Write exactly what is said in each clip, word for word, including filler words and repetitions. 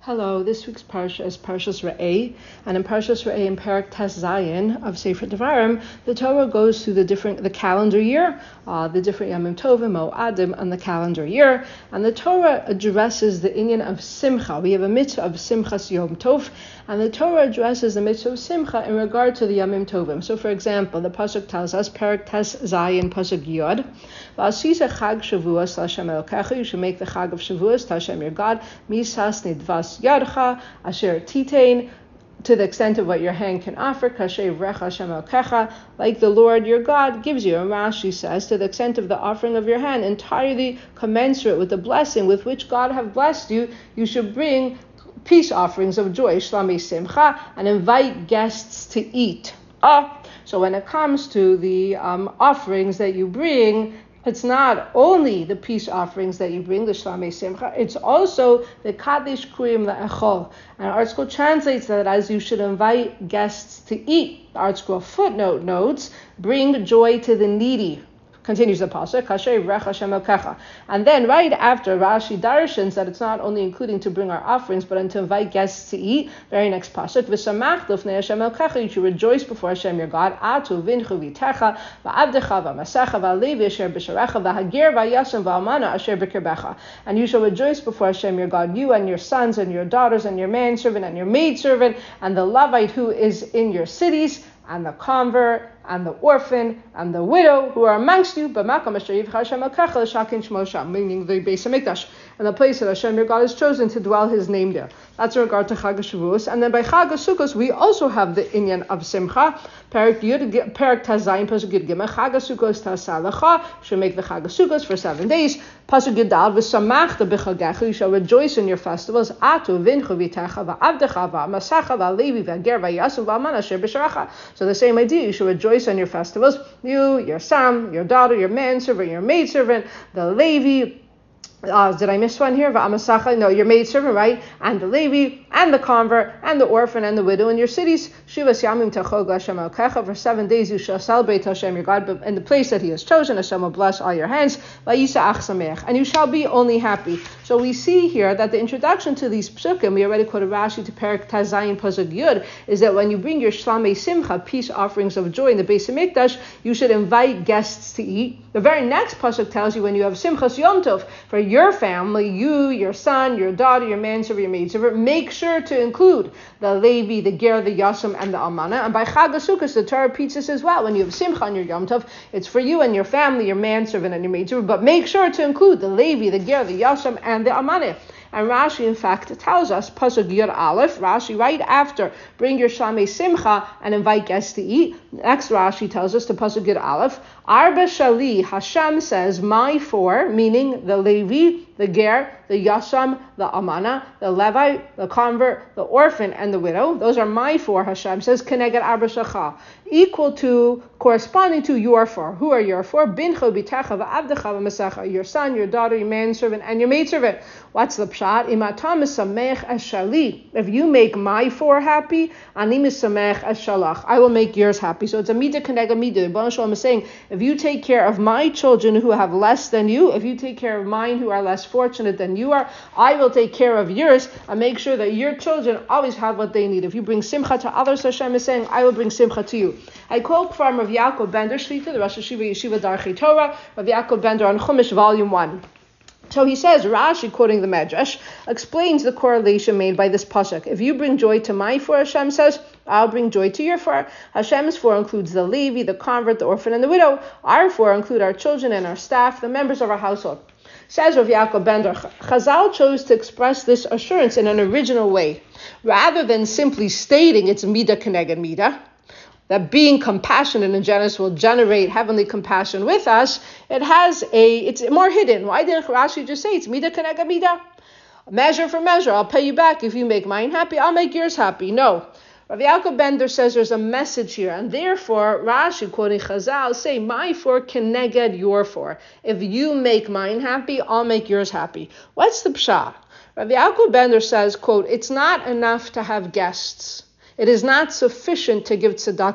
Hello, this week's parsha is Parshas Re'eh, and in Parshas Re'eh in Perek Tes Zayin of Sefer Devarim, the Torah goes through the different the calendar year, uh, the different Yamim Tovim, Mo'adim, and the calendar year, and the Torah addresses the inyan of Simcha. We have a mitzvah of Simchas Yom Tov, and the Torah addresses the mitzvah of Simcha in regard to the Yamim Tovim. So, for example, the pasuk tells us, Perek Tes Zayin, pasuk Yod, V'asisa Chag Shavuos L'Hashem Elokecha. You should make the Chag of Shavuos to Hashem your God. Misas Nidvas Yadcha Asher Titain, to the extent of what your hand can offer, Kasher Vrecha Hashem Elokecha, like the Lord your God gives you. And Rashi says, to the extent of the offering of your hand, entirely commensurate with the blessing with which God have blessed you, you should bring peace offerings of joy, Shlamei Simcha, and invite guests to eat. Ah, so when it comes to the um, offerings that you bring, it's not only the peace offerings that you bring, the Shlamei Simcha, it's also the Kaddish Kurim Le'echol. And ArtScroll translates that as you should invite guests to eat. The ArtScroll footnote notes, bring joy to the needy. Continues the pasuk, Kasher Vrech Hashem Elokecha. And then right after, Rashi darshans that it's not only including to bring our offerings, but to invite guests to eat. Very next pasuk, V'samach lifnei Hashem Elokecha, you should rejoice before Hashem your God. Atu vinchu v'techa v'avdecha v'masecha v'alevi asher b'sharecha v'hagir v'yasem v'almana asher b'kirbecha. And you shall rejoice before Hashem your God, you and your sons and your daughters and your manservant and your maidservant and the Levite who is in your cities, and the convert, and the orphan, and the widow who are amongst you, meaning the Beis Hamikdash, and the place that Hashem your God has chosen to dwell His name there. That's in regard to Chag HaShavuos. And then by Chag HaSukkos, we also have the inyan of Simcha. Perek Tes Zayin, Pasuk Yud Gimel, Chag HaSukkos Taseh Lecha, you shall make the Chag HaSukkos for seven days. Pasuk Yud Dal, V'samachta b'chagecha, you shall rejoice in your festivals. Atu vinchu v'techa v'avdecha v'masecha v'alevi v'ger v'yasu v'alman asher b'sharecha. So the same idea, you should rejoice on your festivals. You, your son, your daughter, your manservant, your maidservant, the Levi. Uh, did I miss one here? V'amasacha, no, your maidservant, right? And the Levi, and the convert, and the orphan, and the widow in your cities. Shivas yamim techog Hashem Elokecha. For seven days you shall celebrate Hashem your God in the place that He has chosen. Hashem will bless all your hands. V'yisa ach sameach, and you shall be only happy. So we see here that the introduction to these psukim, we already quoted Rashi to Perek Tes Zayin pasuk Yud, is that when you bring your Shlamei Simcha, peace offerings of joy in the Beis Hamikdash, you should invite guests to eat. The very next pasuk tells you when you have Simchas Yom Tov, for your family, you, your son, your daughter, your manservant, your maidservant, make sure to include the Levi, the Ger, the Yasam, and the Almana. And by Chag HaSukkos, the Torah repeats this as well. When you have Simcha on your Yom Tov, it's for you and your family, your manservant, and your maidservant, but make sure to include the Levi, the Ger, the Yasam, and the Almana. And Rashi, in fact, tells us, Pasuk Yud Aleph, Rashi, right after, bring your Shlamei Simcha and invite guests to eat. Next, Rashi tells us, to Pasuk Yud Aleph, Arba Shali, Hashem says, my four, meaning the Levi, the Ger, the Yasam, the Amana, the Levite, the convert, the orphan, and the widow. Those are my four, Hashem says, Keneged Arba Shacha, equal to, corresponding to your four. Who are your four? Bincho, Bitecha, V'avdecha, V'masecha, your son, your daughter, your manservant, and your maidservant. What's the pshat? Imatam misamech as shali. If you make my four happy, ani misamech as shalach. I will make yours happy. So it's a midah kenega midah. Rebbeinu Shalom is saying, if you take care of my children who have less than you, if you take care of mine who are less fortunate than you are, I will take care of yours and make sure that your children always have what they need. If you bring simcha to others, Hashem is saying, I will bring simcha to you. I quote from Rav Yaakov Bender Shlita, the Rosh Hashiva Yeshiva Darchei Torah, Rav Yaakov Bender on Chumash, Volume one. So he says, Rashi, quoting the Medrash, explains the correlation made by this pasuk. If you bring joy to my four, Hashem says, I'll bring joy to your four. Hashem's four includes the Levi, the convert, the orphan, and the widow. Our four include our children and our staff, the members of our household. Says Rav Yaakov Bender, Chazal chose to express this assurance in an original way, rather than simply stating it's midah keneged midah, that being compassionate and generous will generate heavenly compassion with us. It has a, it's more hidden. Why didn't Rashi just say it's midah keneged midah? Measure for measure, I'll pay you back. If you make mine happy, I'll make yours happy. No. Rav Yaakov Bender says there's a message here, and therefore Rashi, quoting Chazal, say, my four keneged your four. If you make mine happy, I'll make yours happy. What's the pshat? Rav Yaakov Bender says, quote, it's not enough to have guests. It is not sufficient to give tzedakah.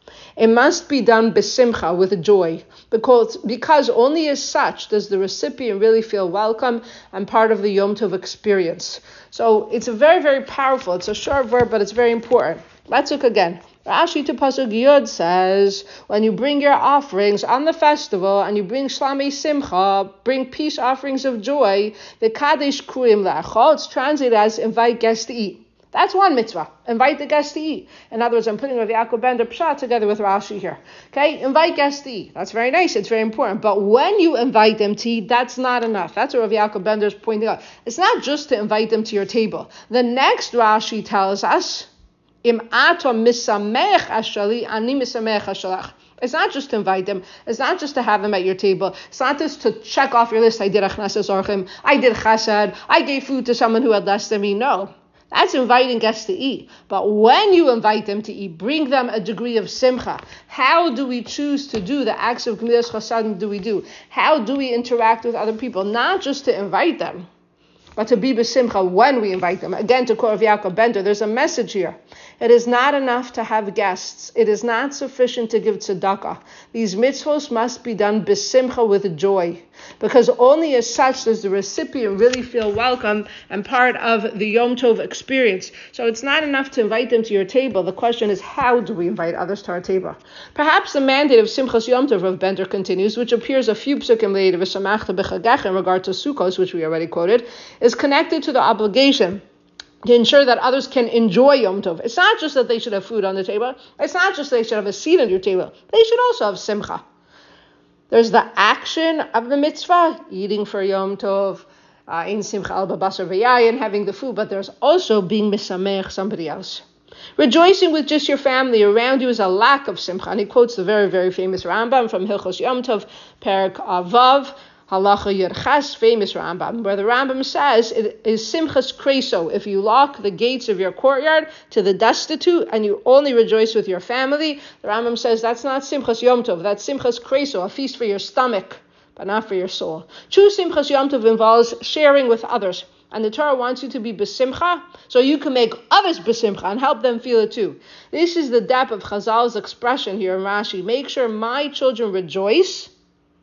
It must be done besimcha, with joy, because, because only as such does the recipient really feel welcome and part of the Yom Tov experience. So it's a very, very powerful, it's a short verb, but it's very important. Let's look again. Rashi to Pasuk Yud says, when you bring your offerings on the festival and you bring shlamei simcha, bring peace offerings of joy, the kadesh kuim le'achol, it's translated as invite guests to eat. That's one mitzvah. Invite the guests to eat. In other words, I'm putting Rav Yaakov Bender Pshat together with Rashi here. Okay, invite guests to eat. That's very nice. It's very important. But when you invite them to eat, that's not enough. That's what Rav Yaakov Bender is pointing out. It's not just to invite them to your table. The next Rashi tells us, Im atom misamech ashali ani misamech ashalach. It's not just to invite them. It's not just to have them at your table. It's not just to check off your list. I did achnas orchim. I did chesed. I gave food to someone who had less than me. No. That's inviting guests to eat. But when you invite them to eat, bring them a degree of simcha. How do we choose to do the acts of gemilas chasadim do we do? How do we interact with other people? Not just to invite them, but to be b'simcha when we invite them. Again, to quote Rav Yaakov Bender, there's a message here. It is not enough to have guests. It is not sufficient to give tzedakah. These mitzvos must be done b'simcha, with joy, because only as such does the recipient really feel welcome and part of the Yom Tov experience. So it's not enough to invite them to your table. The question is, how do we invite others to our table? Perhaps the mandate of Simchas Yom Tov, Rav Bender continues, which appears a few psukim later, v'samachta b'chagech, in regard to Sukkos, which we already quoted, is connected to the obligation to ensure that others can enjoy Yom Tov. It's not just that they should have food on the table. It's not just they should have a seat at your table. They should also have simcha. There's the action of the mitzvah, eating for Yom Tov, uh, in simcha al babasar v'yayin, having the food, but there's also being misamech somebody else. Rejoicing with just your family around you is a lack of simcha. And he quotes the very, very famous Rambam from Hilchos Yom Tov, Perak Avav, Halacha Yerchas, famous Rambam, where the Rambam says it is simchas kreso. If you lock the gates of your courtyard to the destitute and you only rejoice with your family, the Rambam says that's not simchas Yom Tov, that's simchas kreso, a feast for your stomach, but not for your soul. True simchas Yom Tov involves sharing with others. And the Torah wants you to be besimcha, so you can make others besimcha and help them feel it too. This is the depth of Chazal's expression here in Rashi. Make sure my children rejoice,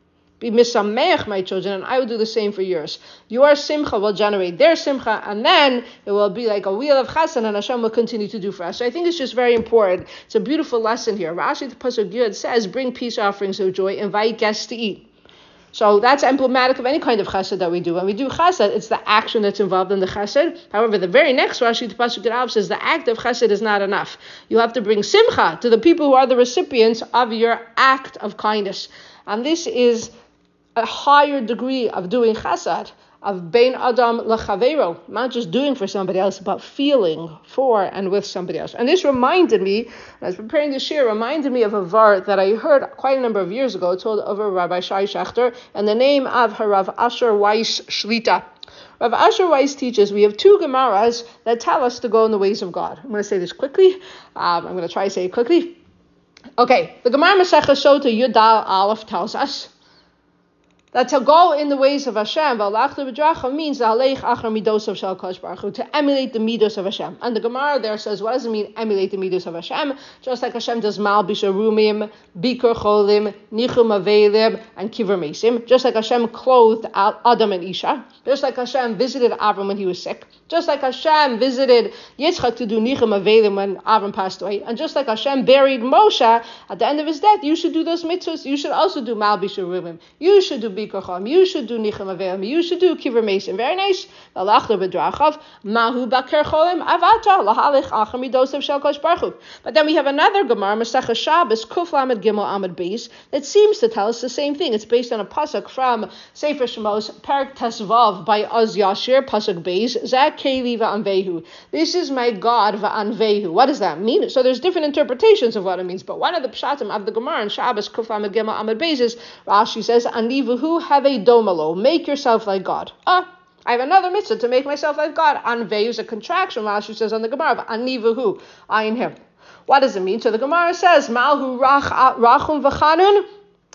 be misameach my children, and I will do the same for yours. Your simcha will generate their simcha, and then it will be like a wheel of chesed, and Hashem will continue to do for us. So I think it's just very important. It's a beautiful lesson here. Rashi the Pasuk Yud says, bring peace offerings of joy, invite guests to eat. So that's emblematic of any kind of chesed that we do. When we do chesed, it's the action that's involved in the chesed. However, the very next Rashi the Pasuk Yud says the act of chesed is not enough. You have to bring simcha to the people who are the recipients of your act of kindness. And this is a higher degree of doing chesed, of bein adam lechavero, not just doing for somebody else, but feeling for and with somebody else. And this reminded me, when I was preparing this shir, reminded me of a var that I heard quite a number of years ago, told over Rabbi Shai Shachter, and the name of her Rav Asher Weiss Shlita. Rav Asher Weiss teaches we have two Gemaras that tell us to go in the ways of God. I'm going to say this quickly. Um, I'm going to try to say it quickly. Okay, the Gemara Masechah Sota Yudal Aleph tells us that to go in the ways of Hashem, means to emulate the midos of Hashem. And the Gemara there says, what does it mean, emulate the midos of Hashem? Just like Hashem does Malbish Arumim, Bikur Cholim, Nichum Avelim, and Kiver Mesim. Just like Hashem clothed Adam and Isha. Just like Hashem visited Avram when he was sick. Just like Hashem visited Yitzchak to do Nichum Avelim when Avram passed away. And just like Hashem buried Moshe at the end of his death, you should do those mitzvahs. You should also do Malbish Arumim. You should do Bikur Cholim. You should do Nichum Avelim. You should do Kiver Mesim. Very nice. Mahu Baker Cholim Avata Lahalich Achar Midosav Shel Kosh Baruch Hu. But then we have another Gemara, Masechah Shabbos, Kuf Lamed Gimel Amud Beis, that seems to tell us the same thing. It's based on a pasuk from Sefer Shemos, Perak Tesvav by Oz Yashir, pasuk Beis, Zak Keli Va'anvehu. This is my God Va'anvehu. What does that mean? So there's different interpretations of what it means, but one of the pshatim of the Gemara in Shabbos, Kuf Lamed Gimel Amud Beis is, Rashi says, Anivuhu have a domalo, make yourself like God. Ah, I have another mitzvah to make myself like God. Anvehu is a contraction, Rashi says on the Gemara, Anivuhu, I in him. What does it mean? So the Gemara says, Malhu rachum v'chanun,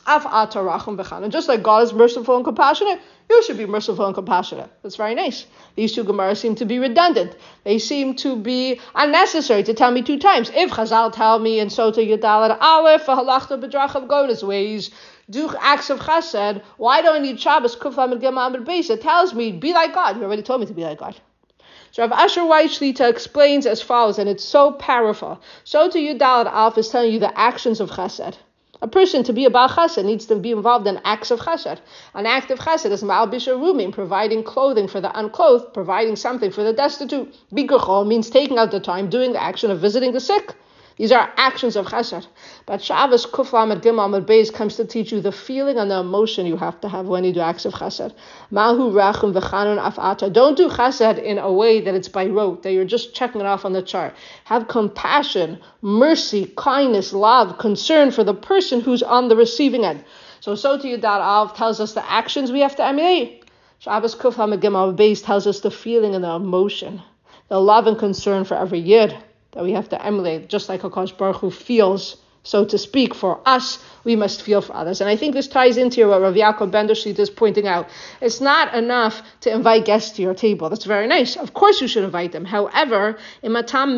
Af ata rachum v'chanun. Just like God is merciful and compassionate, you should be merciful and compassionate. That's very nice. These two Gemaras seem to be redundant. They seem to be unnecessary to tell me two times. If Chazal tell me in Sota Yudalad Aleph, v'halachta b'drachav God's ways, do acts of chesed, why do I need Shabbos, Kuf Lamed Gimel Amud Beis? It tells me, be like God. You already told me to be like God. So Rav Asher White Shlita explains as follows, and it's so powerful. Sota Yudalad Aleph is telling you the actions of chesed. A person, to be a Baal Chesed, needs to be involved in acts of Chesed. An act of Chesed is Ma'al Bishar Rumim, providing clothing for the unclothed, providing something for the destitute. Bikur means taking out the time, doing the action of visiting the sick. These are actions of Chesed. But Shabbos Kuf Lamed Gimel Amud Beis comes to teach you the feeling and the emotion you have to have when you do acts of Chesed. Mahu Rachum V'chanun Af Ata. Don't do Chesed in a way that it's by rote, that you're just checking it off on the chart. Have compassion, mercy, kindness, love, concern for the person who's on the receiving end. So Sota Yudal Av tells us the actions we have to emulate. Shabbos Kuf Lamed Gimel Amud Beis tells us the feeling and the emotion, the love and concern for every yid that we have to emulate, just like HaKadosh Baruch Hu feels, so to speak, for us, we must feel for others. And I think this ties into what Rav Yaakov Bender Shlita is pointing out. It's not enough to invite guests to your table. That's very nice. Of course you should invite them. However, it's not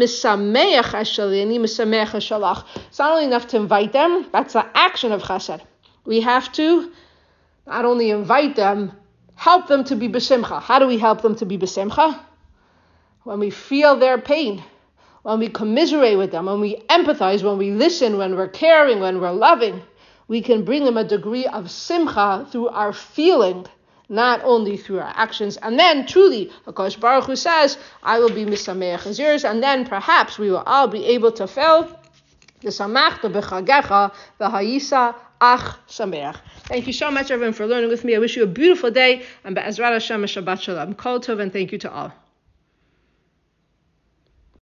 only enough to invite them, that's the action of chesed. We have to not only invite them, help them to be b'simcha. How do we help them to be b'simcha? When we feel their pain, when we commiserate with them, when we empathize, when we listen, when we're caring, when we're loving, we can bring them a degree of simcha through our feeling, not only through our actions. And then, truly, HaKadosh Baruch Hu says, I will be misameach as yours, and then perhaps we will all be able to fill the samachta b'chagecha v'hayisa ach sameach. Thank you so much, everyone, for learning with me. I wish you a beautiful day, and be'ezrat Hashem, Shabbat Shalom. Kol tov, and thank you to all.